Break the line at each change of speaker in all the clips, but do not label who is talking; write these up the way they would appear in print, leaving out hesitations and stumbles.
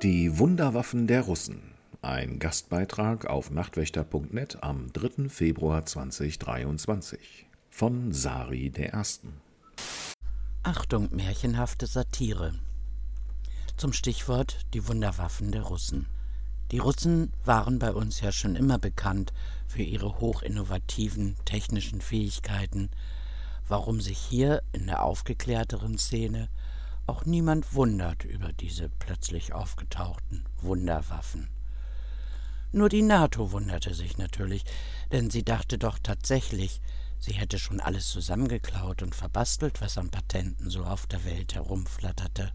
Die Wunderwaffen der Russen. Ein Gastbeitrag auf nachtwächter.net am 3. Februar 2023 von Sari der Ersten.
Achtung, märchenhafte Satire. Zum Stichwort die Wunderwaffen der Russen. Die Russen waren bei uns ja schon immer bekannt für ihre hochinnovativen technischen Fähigkeiten, warum sich hier in der aufgeklärteren Szene auch niemand wundert über diese plötzlich aufgetauchten Wunderwaffen. Nur die NATO wunderte sich natürlich, denn sie dachte doch tatsächlich, sie hätte schon alles zusammengeklaut und verbastelt, was an Patenten so auf der Welt herumflatterte.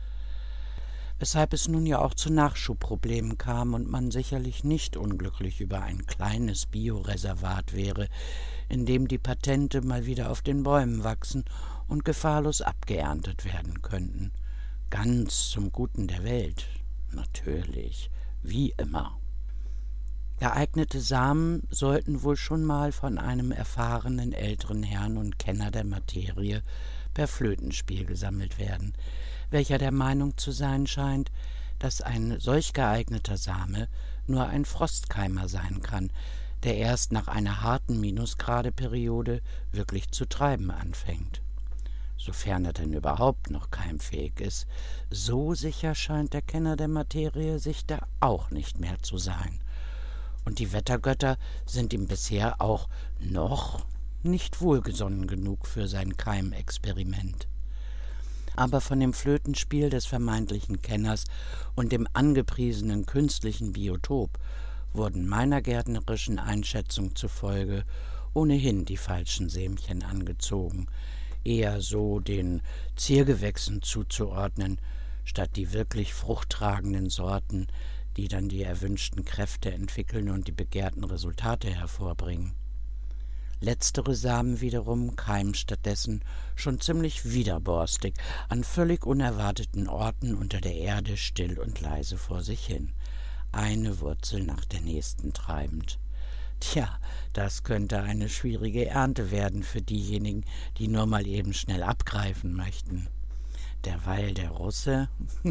Weshalb es nun ja auch zu Nachschubproblemen kam und man sicherlich nicht unglücklich über ein kleines Bioreservat wäre, in dem die Patente mal wieder auf den Bäumen wachsen und gefahrlos abgeerntet werden könnten. Ganz zum Guten der Welt, natürlich, wie immer. Geeignete Samen sollten wohl schon mal von einem erfahrenen älteren Herrn und Kenner der Materie per Flötenspiel gesammelt werden, welcher der Meinung zu sein scheint, dass ein solch geeigneter Same nur ein Frostkeimer sein kann, der erst nach einer harten Minusgradeperiode wirklich zu treiben anfängt. Sofern er denn überhaupt noch keimfähig ist, so sicher scheint der Kenner der Materie sich da auch nicht mehr zu sein. Und die Wettergötter sind ihm bisher auch noch nicht wohlgesonnen genug für sein Keimexperiment. Aber von dem Flötenspiel des vermeintlichen Kenners und dem angepriesenen künstlichen Biotop wurden meiner gärtnerischen Einschätzung zufolge ohnehin die falschen Sämchen angezogen, eher so den Ziergewächsen zuzuordnen, statt die wirklich fruchttragenden Sorten, die dann die erwünschten Kräfte entwickeln und die begehrten Resultate hervorbringen. Letztere Samen wiederum keimen stattdessen schon ziemlich widerborstig an völlig unerwarteten Orten unter der Erde still und leise vor sich hin, eine Wurzel nach der nächsten treibend. Tja, das könnte eine schwierige Ernte werden für diejenigen, die nur mal eben schnell abgreifen möchten. Derweil der Russe,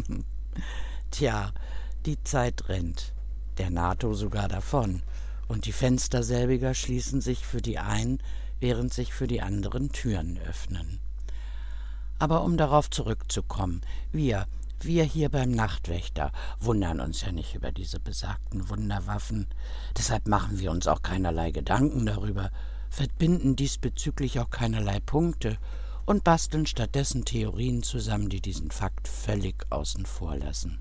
tja, die Zeit rennt, der NATO sogar davon, und die Fenster selbiger schließen sich für die einen, während sich für die anderen Türen öffnen. Aber um darauf zurückzukommen, wir hier beim Nachtwächter wundern uns ja nicht über diese besagten Wunderwaffen. Deshalb machen wir uns auch keinerlei Gedanken darüber, verbinden diesbezüglich auch keinerlei Punkte und basteln stattdessen Theorien zusammen, die diesen Fakt völlig außen vor lassen.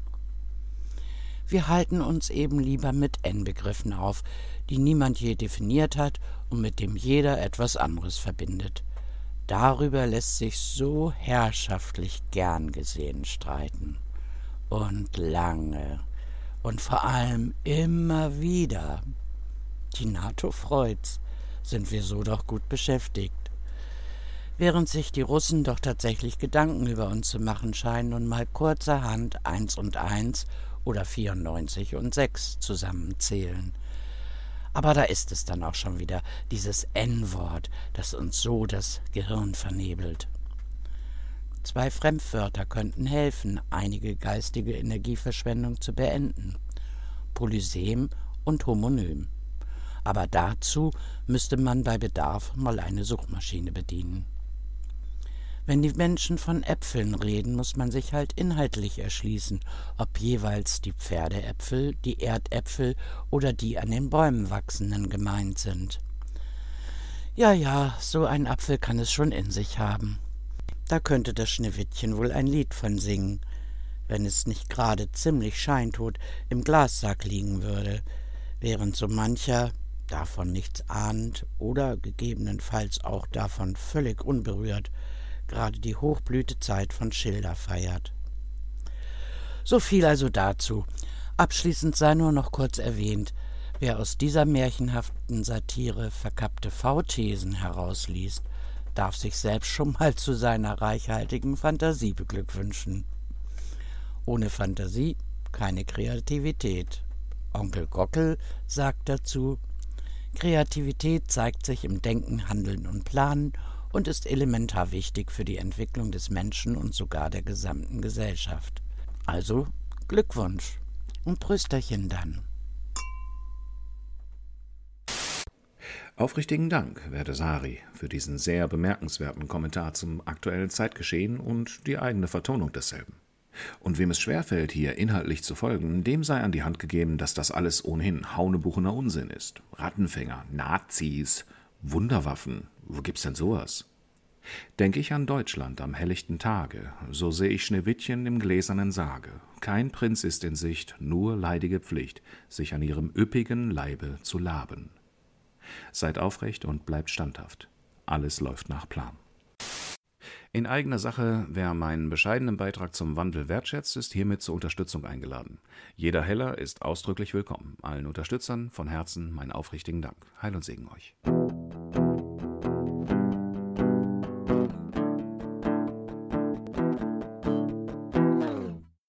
Wir halten uns eben lieber mit N-Begriffen auf, die niemand je definiert hat und mit dem jeder etwas anderes verbindet. Darüber lässt sich so herrschaftlich gern gesehen streiten. Und lange. Und vor allem immer wieder. Die NATO freut's, sind wir so doch gut beschäftigt. Während sich die Russen doch tatsächlich Gedanken über uns zu machen scheinen und mal kurzerhand 1 und 1 oder 94 und 6 zusammenzählen. Aber da ist es dann auch schon wieder, dieses N-Wort, das uns so das Gehirn vernebelt. 2 Fremdwörter könnten helfen, einige geistige Energieverschwendung zu beenden. Polysem und Homonym. Aber dazu müsste man bei Bedarf mal eine Suchmaschine bedienen. Wenn die Menschen von Äpfeln reden, muss man sich halt inhaltlich erschließen, ob jeweils die Pferdeäpfel, die Erdäpfel oder die an den Bäumen wachsenden gemeint sind. Ja, so ein Apfel kann es schon in sich haben. Da könnte das Schneewittchen wohl ein Lied von singen, wenn es nicht gerade ziemlich scheintot im Glassack liegen würde, während so mancher, davon nichts ahnend oder gegebenenfalls auch davon völlig unberührt, gerade die Hochblütezeit von Schilda feiert. So viel also dazu. Abschließend sei nur noch kurz erwähnt, wer aus dieser märchenhaften Satire verkappte V-Thesen herausliest, darf sich selbst schon mal zu seiner reichhaltigen Fantasie beglückwünschen. Ohne Fantasie keine Kreativität. Onkel Gockel sagt dazu: Kreativität zeigt sich im Denken, Handeln und Planen und ist elementar wichtig für die Entwicklung des Menschen und sogar der gesamten Gesellschaft. Also Glückwunsch und Prösterchen dann.
Aufrichtigen Dank, werte Sari, für diesen sehr bemerkenswerten Kommentar zum aktuellen Zeitgeschehen und die eigene Vertonung desselben. Und wem es schwerfällt, hier inhaltlich zu folgen, dem sei an die Hand gegeben, dass das alles ohnehin haunebuchener Unsinn ist. Rattenfänger, Nazis, Wunderwaffen, wo gibt's denn sowas? Denke ich an Deutschland am helllichten Tage, so seh ich Schneewittchen im gläsernen Sarge. Kein Prinz ist in Sicht, nur leidige Pflicht, sich an ihrem üppigen Leibe zu laben. Seid aufrecht und bleibt standhaft. Alles läuft nach Plan. In eigener Sache, wer meinen bescheidenen Beitrag zum Wandel wertschätzt, ist hiermit zur Unterstützung eingeladen. Jeder Heller ist ausdrücklich willkommen. Allen Unterstützern von Herzen meinen aufrichtigen Dank. Heil und Segen euch.